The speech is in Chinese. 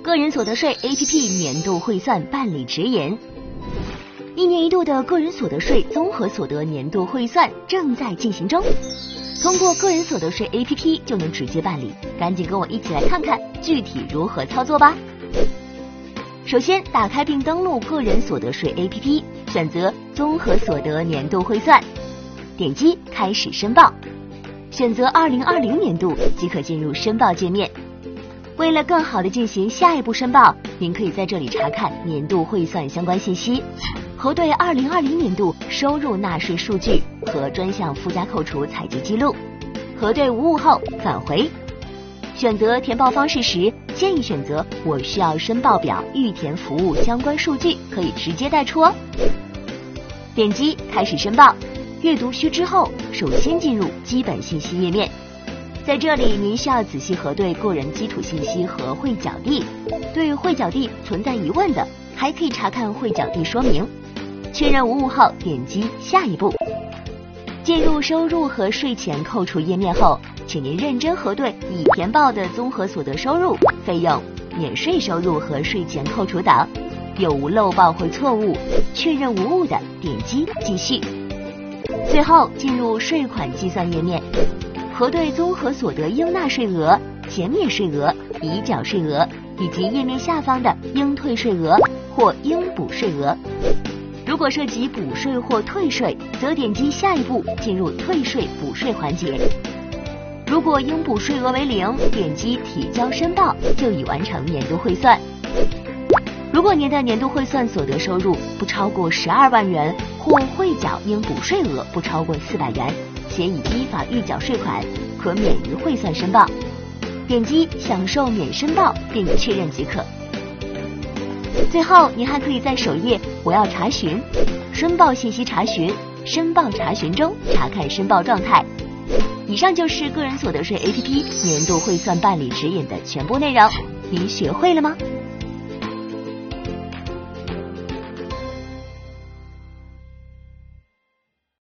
个人所得税 APP 年度汇算办理指引。一年一度的个人所得税综合所得年度汇算正在进行中，通过个人所得税 APP 就能直接办理，赶紧跟我一起来看看具体如何操作吧。首先，打开并登录个人所得税 APP， 选择综合所得年度汇算，点击开始申报，选择2020年度即可进入申报界面。为了更好地进行下一步申报，您可以在这里查看年度汇算相关信息，核对2020年度收入纳税数据和专项附加扣除采集记录，核对无误后返回。选择填报方式时，建议选择我需要申报表预填服务相关数据，可以直接带出哦。点击开始申报，阅读须知后，首先进入基本信息页面。在这里，您需要仔细核对个人基础信息和汇缴地，对汇缴地存在疑问的，还可以查看汇缴地说明。确认无误后，点击下一步。进入收入和税前扣除页面后，请您认真核对已填报的综合所得收入、费用、免税收入和税前扣除等，有无漏报或错误，确认无误的点击继续。最后进入税款计算页面，核对综合所得应纳税额、减免税额、已缴税额以及页面下方的应退税额或应补税额。如果涉及补税或退税，则点击下一步进入退税补税环节。如果应补税额为0，点击提交申报就已完成年度汇算。如果您的年度汇算所得收入不超过12万元，或汇缴应补税额不超过400元，且已依法预缴税款，可免于汇算申报。点击享受免申报并确认即可。最后，您还可以在首页我要查询、申报信息查询、申报查询中查看申报状态。以上就是个人所得税 APP 年度汇算办理指引的全部内容，您学会了吗？